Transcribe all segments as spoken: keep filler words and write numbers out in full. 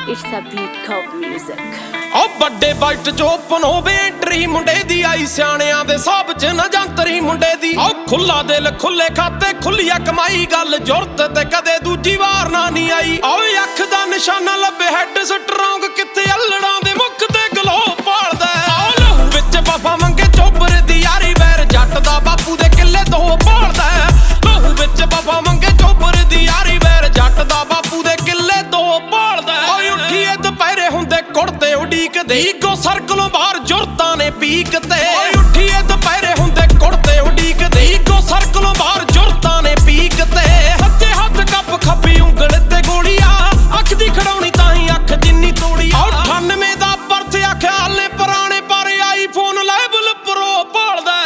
It's a beat called music. ओ बड़े bite जो open होवे एंट्री मुंडे दी आई सियाणियां दे साहब च न जंतरी मुंडे दी ओ खुला दिल खुले खाते खुलिया कमाई गल जुरत ते कदे दूजी वार ना नहीं आई ओ अख दा निशाना लभे हैड स्ट्रॉन्ग किथे अल्लड़ां दे मुख ते गलो पालदा ओ लहू विच बाबा मंगे चोबर दी यारी वैर जट दा बापू दे किले दो पालदा लहू विच बाबा मंगे चोबर दी यारी वैर जट दा बापू दे किले दो पालदा ओ उठीए दुपहरे हुंदे कुड़ते उडीक दे इगो सर्कलों बाहर जुरतां ने पीक ते ओ उठीए दुपहरे हुंदे कुड़ते उडीक दे इगो सर्कलों बाहर जुरतां ने पीक ते सच्चे हत्थ कप खब्बी उंगल ते गोलिया अख दी खड़ाउणी ताहीं अख जिन्नी तोड़ी ओ अठानवे दा बर्थ आख्या हाले पुराने पर आईफोन लेवल प्रो भालदा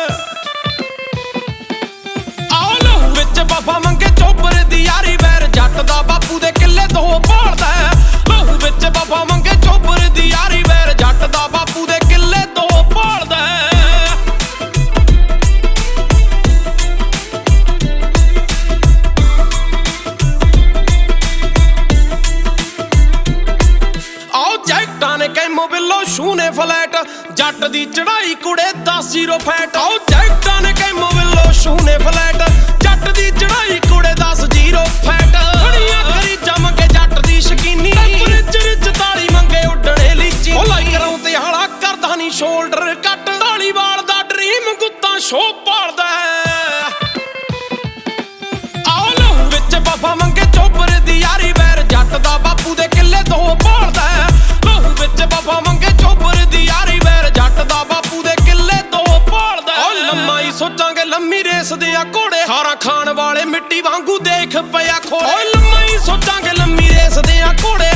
आओ लहू विच बाबा मंगे चोबर दी यारी वैर जट दा बापू दे किले दो भालदा लहू विच बाबा मंगे चोबर दी यारी वैर जट दा बापू दे किले दो भालदा कैमो बिलो शू ने फ्लैट जट दी चढ़ाई कुड़े दस जीरो फैट आओ जैक्टा ने कैमो बिलो शू ने फ्लैट जट दी चढ़ाई कुड़े दस जीरो फैट खड़ियां खरीजा मंगे जट दी शकीनी टेंपरेचर चताली मंगे उडणे लीची ओ लाई करां ते हाला करदा नहीं शोल्डर कट ढालीवाल दा ड्रीम गुत्ता शो पालदा आओ लहू विच बाबा मंगे चोबर दी यारी वैर जट दा बापू दे किले दो पालदा विच बाबा मंगे चोबर दी यारी वैर जट दा बापू दे किले दो भालदा ओ लम्मा ही सोचांगे लम्मी रेस दे आ घोड़े हारा खान वाले मिट्टी वांगू देख पिया खोड़े ओ लम्मा ही सोचांगे लम्मी रेस दे आ घोड़े